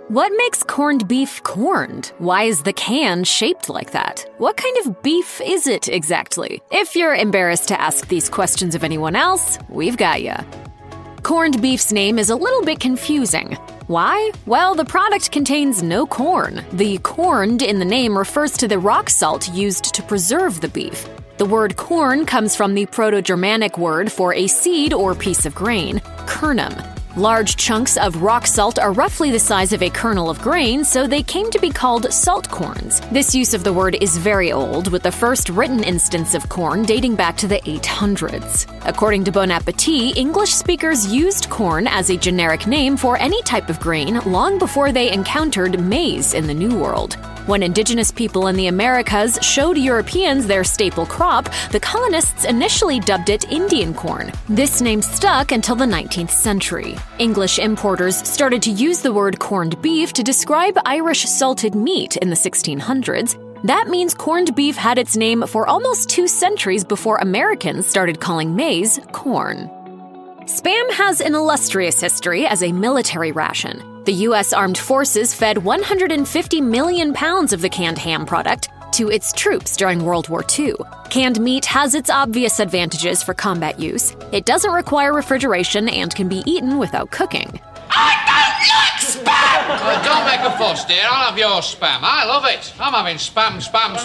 What makes corned beef corned? Why is the can shaped like that? What kind of beef is it exactly? If you're embarrassed to ask these questions of anyone else, we've got ya. Corned beef's name is a little bit confusing. Why? Well, the product contains no corn. The corned in the name refers to the rock salt used to preserve the beef. The word corn comes from the Proto-Germanic word for a seed or piece of grain, kernum. Large chunks of rock salt are roughly the size of a kernel of grain, so they came to be called salt corns. This use of the word is very old, with the first written instance of corn dating back to the 800s. According to Bon Appetit, English speakers used corn as a generic name for any type of grain long before they encountered maize in the New World. When indigenous people in the Americas showed Europeans their staple crop, the colonists initially dubbed it Indian corn. This name stuck until the 19th century. English importers started to use the word corned beef to describe Irish salted meat in the 1600s. That means corned beef had its name for almost 2 centuries before Americans started calling maize corn. Spam has an illustrious history as a military ration. The U.S. Armed Forces fed 150 million pounds of the canned ham product to its troops during World War II. Canned meat has its obvious advantages for combat use. It doesn't require refrigeration and can be eaten without cooking. I don't like spam! Don't make a fuss, dear. I'll have your spam. I love it. I'm having spam.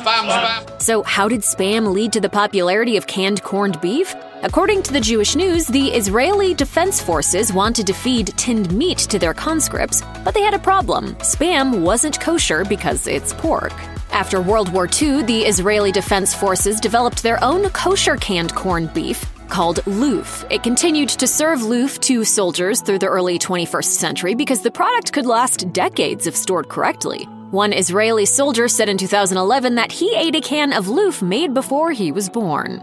So how did spam lead to the popularity of canned corned beef? According to the Jewish News, the Israeli Defense Forces wanted to feed tinned meat to their conscripts, but they had a problem. Spam wasn't kosher because it's pork. After World War II, the Israeli Defense Forces developed their own kosher canned corned beef called loof. It continued to serve loof to soldiers through the early 21st century because the product could last decades if stored correctly. One Israeli soldier said in 2011 that he ate a can of loof made before he was born.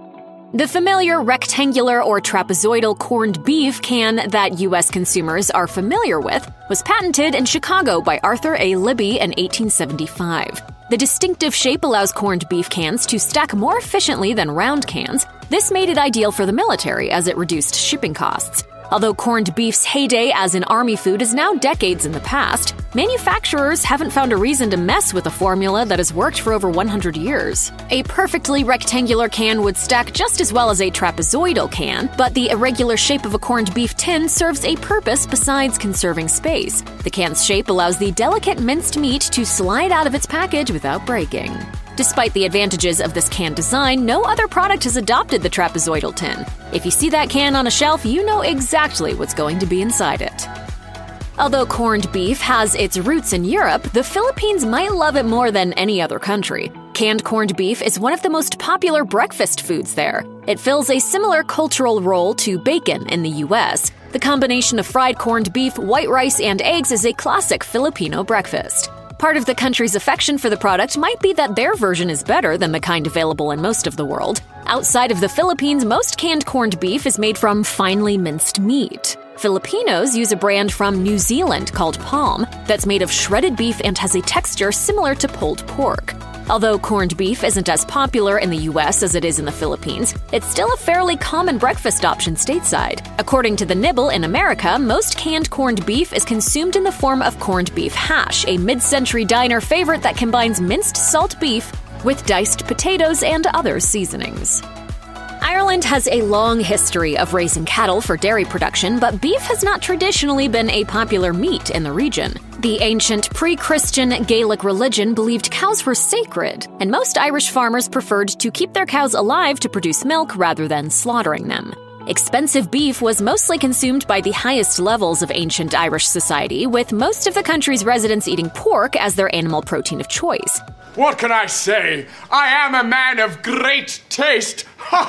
The familiar rectangular or trapezoidal corned beef can that U.S. consumers are familiar with was patented in Chicago by Arthur A. Libby in 1875. The distinctive shape allows corned beef cans to stack more efficiently than round cans. This made it ideal for the military as it reduced shipping costs. Although corned beef's heyday as an army food is now decades in the past, manufacturers haven't found a reason to mess with a formula that has worked for over 100 years. A perfectly rectangular can would stack just as well as a trapezoidal can, but the irregular shape of a corned beef tin serves a purpose besides conserving space. The can's shape allows the delicate minced meat to slide out of its package without breaking. Despite the advantages of this can design, no other product has adopted the trapezoidal tin. If you see that can on a shelf, you know exactly what's going to be inside it. Although corned beef has its roots in Europe, the Philippines might love it more than any other country. Canned corned beef is one of the most popular breakfast foods there. It fills a similar cultural role to bacon in the U.S. The combination of fried corned beef, white rice, and eggs is a classic Filipino breakfast. Part of the country's affection for the product might be that their version is better than the kind available in most of the world. Outside of the Philippines, most canned corned beef is made from finely minced meat. Filipinos use a brand from New Zealand called Palm that's made of shredded beef and has a texture similar to pulled pork. Although corned beef isn't as popular in the U.S. as it is in the Philippines, it's still a fairly common breakfast option stateside. According to The Nibble in America, most canned corned beef is consumed in the form of corned beef hash, a mid-century diner favorite that combines minced salt beef with diced potatoes and other seasonings. Ireland has a long history of raising cattle for dairy production, but beef has not traditionally been a popular meat in the region. The ancient pre-Christian Gaelic religion believed cows were sacred, and most Irish farmers preferred to keep their cows alive to produce milk rather than slaughtering them. Expensive beef was mostly consumed by the highest levels of ancient Irish society, with most of the country's residents eating pork as their animal protein of choice. What can I say? I am a man of great taste.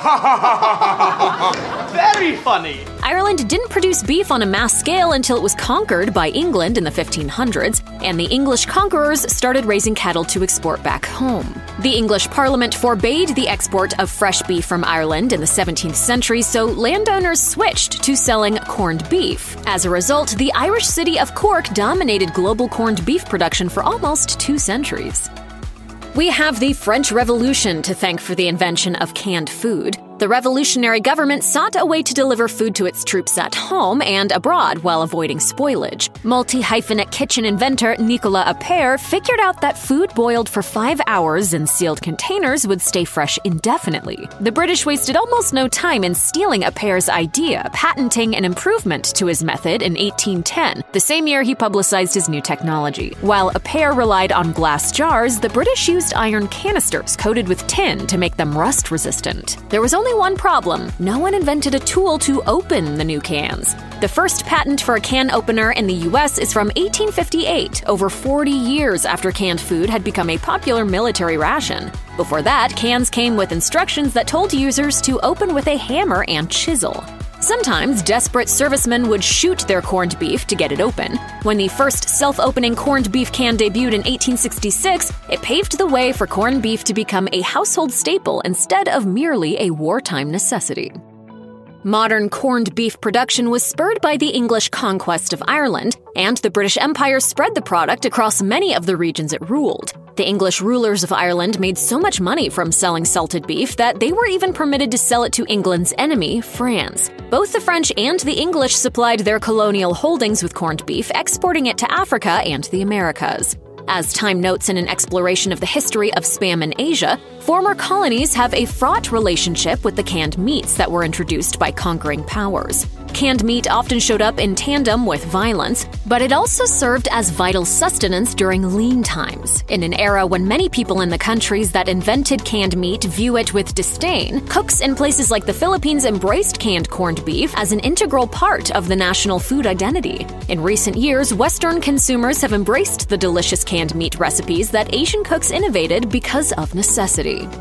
Very funny. Ireland didn't produce beef on a mass scale until it was conquered by England in the 1500s, and the English conquerors started raising cattle to export back home. The English Parliament forbade the export of fresh beef from Ireland in the 17th century, so landowners switched to selling corned beef. As a result, the Irish city of Cork dominated global corned beef production for almost 2 centuries. We have the French Revolution to thank for the invention of canned food. The revolutionary government sought a way to deliver food to its troops at home and abroad while avoiding spoilage. Multi-hyphenate kitchen inventor Nicolas Appert figured out that food boiled for 5 hours in sealed containers would stay fresh indefinitely. The British wasted almost no time in stealing Appert's idea, patenting an improvement to his method in 1810, the same year he publicized his new technology. While Appert relied on glass jars, the British used iron canisters coated with tin to make them rust-resistant. There was only one problem. No one invented a tool to open the new cans. The first patent for a can opener in the US is from 1858, over 40 years after canned food had become a popular military ration. Before that, cans came with instructions that told users to open with a hammer and chisel. Sometimes, desperate servicemen would shoot their corned beef to get it open. When the first self-opening corned beef can debuted in 1866, it paved the way for corned beef to become a household staple instead of merely a wartime necessity. Modern corned beef production was spurred by the English conquest of Ireland, and the British Empire spread the product across many of the regions it ruled. The English rulers of Ireland made so much money from selling salted beef that they were even permitted to sell it to England's enemy, France. Both the French and the English supplied their colonial holdings with corned beef, exporting it to Africa and the Americas. As Time notes in an exploration of the history of Spam in Asia, former colonies have a fraught relationship with the canned meats that were introduced by conquering powers. Canned meat often showed up in tandem with violence, but it also served as vital sustenance during lean times. In an era when many people in the countries that invented canned meat view it with disdain, cooks in places like the Philippines embraced canned corned beef as an integral part of the national food identity. In recent years, Western consumers have embraced the delicious canned meat recipes that Asian cooks innovated because of necessity.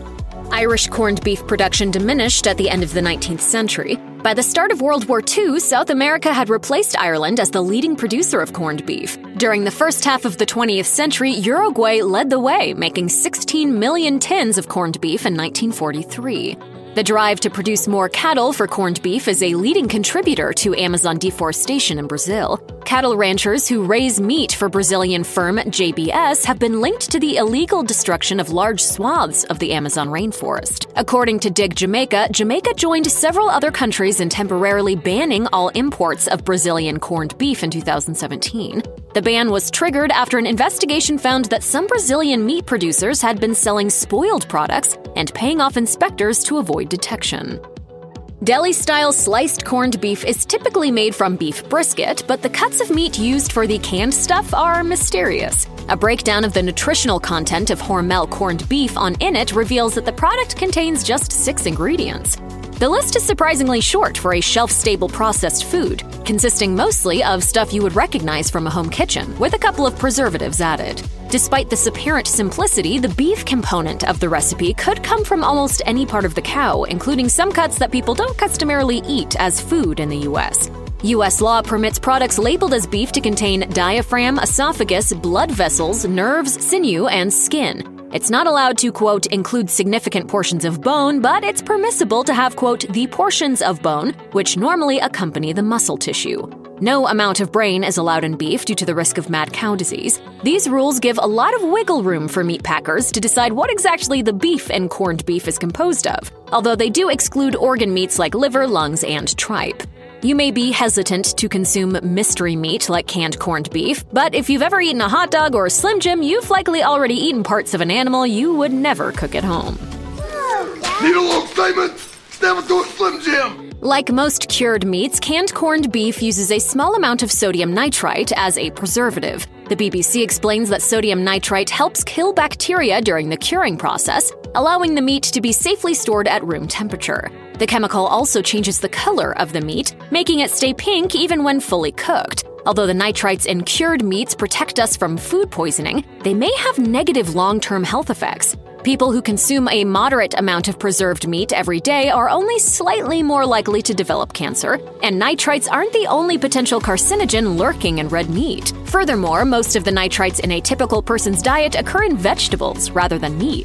Irish corned beef production diminished at the end of the 19th century. By the start of World War II, South America had replaced Ireland as the leading producer of corned beef. During the first half of the 20th century, Uruguay led the way, making 16 million tins of corned beef in 1943. The drive to produce more cattle for corned beef is a leading contributor to Amazon deforestation in Brazil. Cattle ranchers who raise meat for Brazilian firm JBS have been linked to the illegal destruction of large swaths of the Amazon rainforest. According to Dig Jamaica, Jamaica joined several other countries in temporarily banning all imports of Brazilian corned beef in 2017. The ban was triggered after an investigation found that some Brazilian meat producers had been selling spoiled products and paying off inspectors to avoid detection. Deli-style sliced corned beef is typically made from beef brisket, but the cuts of meat used for the canned stuff are mysterious. A breakdown of the nutritional content of Hormel corned beef on Innit reveals that the product contains just 6 ingredients. The list is surprisingly short for a shelf-stable processed food, consisting mostly of stuff you would recognize from a home kitchen, with a couple of preservatives added. Despite this apparent simplicity, the beef component of the recipe could come from almost any part of the cow, including some cuts that people don't customarily eat as food in the U.S. U.S. law permits products labeled as beef to contain diaphragm, esophagus, blood vessels, nerves, sinew, and skin. It's not allowed to, quote, include significant portions of bone, but it's permissible to have, quote, the portions of bone, which normally accompany the muscle tissue. No amount of brain is allowed in beef due to the risk of mad cow disease. These rules give a lot of wiggle room for meat packers to decide what exactly the beef in corned beef is composed of, although they do exclude organ meats like liver, lungs, and tripe. You may be hesitant to consume mystery meat like canned corned beef, but if you've ever eaten a hot dog or a Slim Jim, you've likely already eaten parts of an animal you would never cook at home. Need a little statement? Step into a Slim Jim! Like most cured meats, canned corned beef uses a small amount of sodium nitrite as a preservative. The BBC explains that sodium nitrite helps kill bacteria during the curing process, allowing the meat to be safely stored at room temperature. The chemical also changes the color of the meat, making it stay pink even when fully cooked. Although the nitrites in cured meats protect us from food poisoning, they may have negative long-term health effects. People who consume a moderate amount of preserved meat every day are only slightly more likely to develop cancer, and nitrites aren't the only potential carcinogen lurking in red meat. Furthermore, most of the nitrites in a typical person's diet occur in vegetables rather than meats.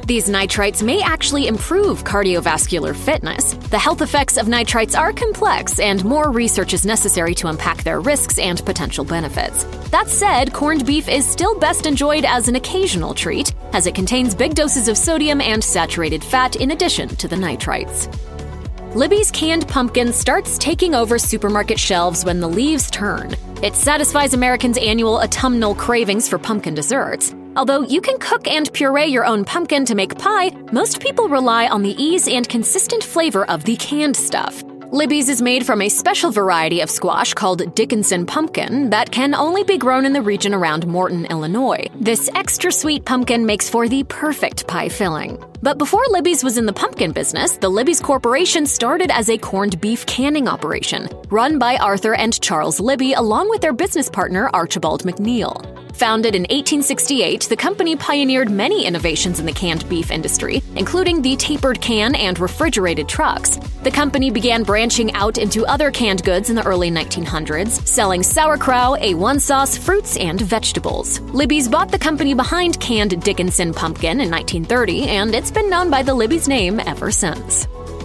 These nitrites may actually improve cardiovascular fitness. The health effects of nitrites are complex, and more research is necessary to unpack their risks and potential benefits. That said, corned beef is still best enjoyed as an occasional treat, as it contains big doses of sodium and saturated fat in addition to the nitrites. Libby's canned pumpkin starts taking over supermarket shelves when the leaves turn. It satisfies Americans' annual autumnal cravings for pumpkin desserts. Although you can cook and puree your own pumpkin to make pie, most people rely on the ease and consistent flavor of the canned stuff. Libby's is made from a special variety of squash called Dickinson pumpkin that can only be grown in the region around Morton, Illinois. This extra sweet pumpkin makes for the perfect pie filling. But before Libby's was in the pumpkin business, the Libby's Corporation started as a corned beef canning operation, run by Arthur and Charles Libby along with their business partner Archibald McNeil. Founded in 1868, the company pioneered many innovations in the canned beef industry, including the tapered can and refrigerated trucks. The company began branching out into other canned goods in the early 1900s, selling sauerkraut, A1 sauce, fruits, and vegetables. Libby's bought the company behind canned Dickinson pumpkin in 1930, and it's been known by the Libby's name ever since.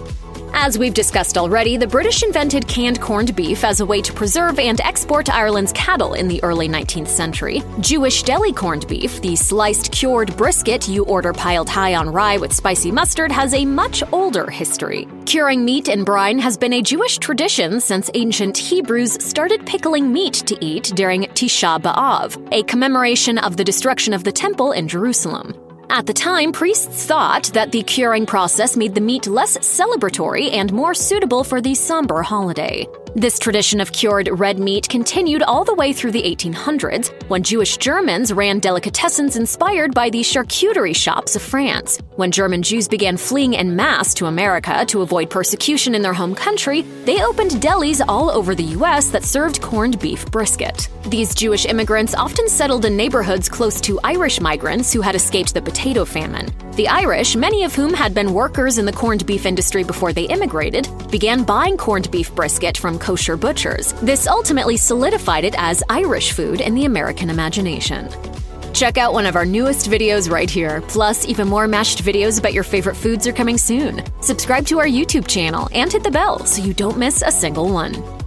As we've discussed already, the British invented canned corned beef as a way to preserve and export Ireland's cattle in the early 19th century. Jewish deli corned beef, the sliced cured brisket you order piled high on rye with spicy mustard, has a much older history. Curing meat in brine has been a Jewish tradition since ancient Hebrews started pickling meat to eat during Tisha B'Av, a commemoration of the destruction of the temple in Jerusalem. At the time, priests thought that the curing process made the meat less celebratory and more suitable for the somber holiday. This tradition of cured red meat continued all the way through the 1800s, when Jewish Germans ran delicatessens inspired by the charcuterie shops of France. When German Jews began fleeing en masse to America to avoid persecution in their home country, they opened delis all over the U.S. that served corned beef brisket. These Jewish immigrants often settled in neighborhoods close to Irish migrants who had escaped the potato famine. The Irish, many of whom had been workers in the corned beef industry before they immigrated, began buying corned beef brisket from kosher butchers. This ultimately solidified it as Irish food in the American imagination. Check out one of our newest videos right here. Plus, even more mashed videos about your favorite foods are coming soon. Subscribe to our YouTube channel and hit the bell so you don't miss a single one.